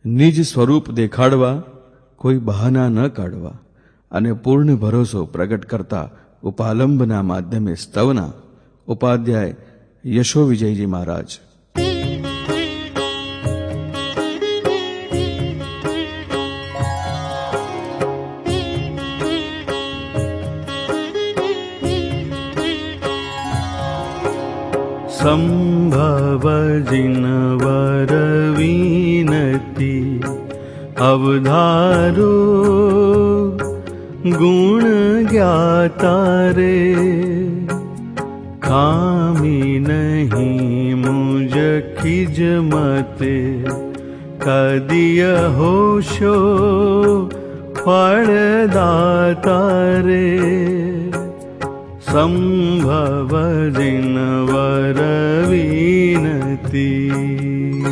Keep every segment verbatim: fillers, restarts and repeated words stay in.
નિજ સ્વરૂપ દેખાડવા, કોઈ બહાના ન કાઢવા અને પૂર્ણ ભરોસો પ્રગટ કરતા ઉપાલંબના માધ્યમે સ્તવના ઉપાધ્યાય યશો વિજયજી મહારાજ. સંભવ જિનવર વિનતી અવધારો ગુણ જ્ઞાતા રે, ખામી નહીં મુજ ખિજ મતે કદિય હોશો ફળદાતા રે. સંભવ જિનવર વિનતી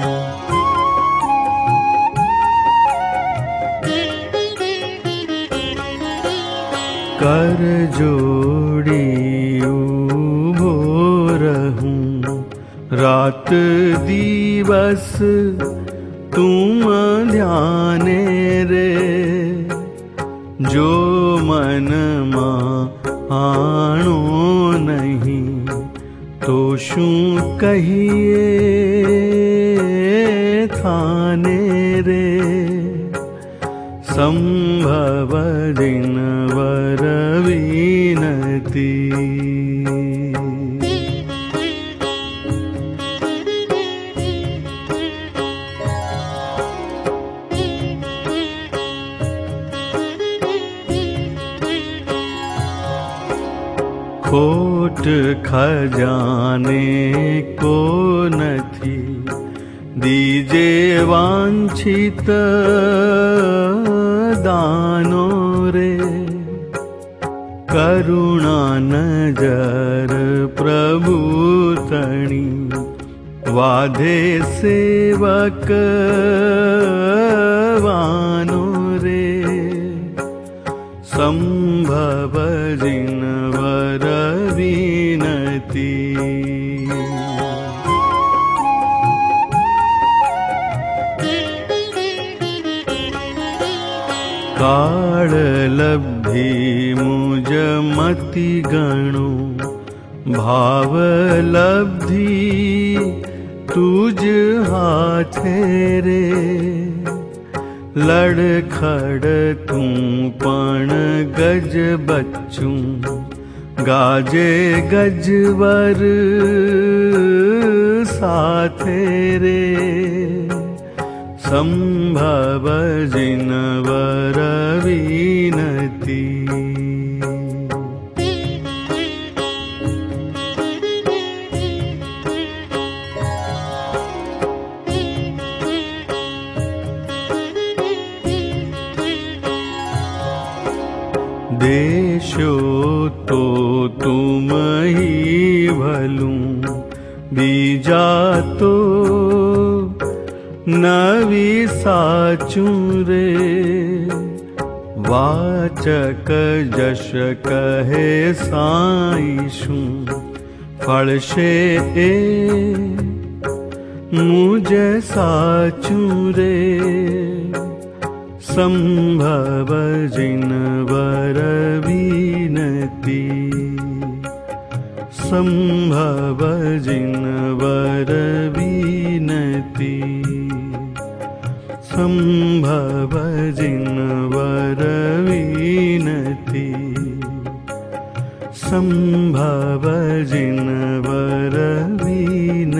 કર જોડી ઉભો રહું રાત દિવસ તુમ ધ્યાને રે, જો મનમાં આણો નહીં તો શું કહીએ થાને રે. સંભવ જિનવર વિનતી ખોટ ખજાને કો નથી દીજે વાંછિત દાનો રે, કરુણા નજર પ્રભુ તણી વાધે સેવક વાનો રે. સંભવ જિનવર વિનતી કાળ લબ્ધિ મુજ મતિ ગણું ભાવ લબ્ધિ તુજ હાથે રે, લડખડ તું પણ ગજ બચ્ચું ગાજે ગજવર સાથે રે. સંભવ જિનવર વિનતી દેશો તો તુમ હી ભલું બીજા તો નવી સાચું રે, વાચક જશ કહે સાઈ શું ફળશે એ મુજ સાચું રે. સંભવ જિનવર વિનતી સંભવ જિનવર વિનતી સંભવ જિનવર વિનતી સંભવ જિનવર વિનતી.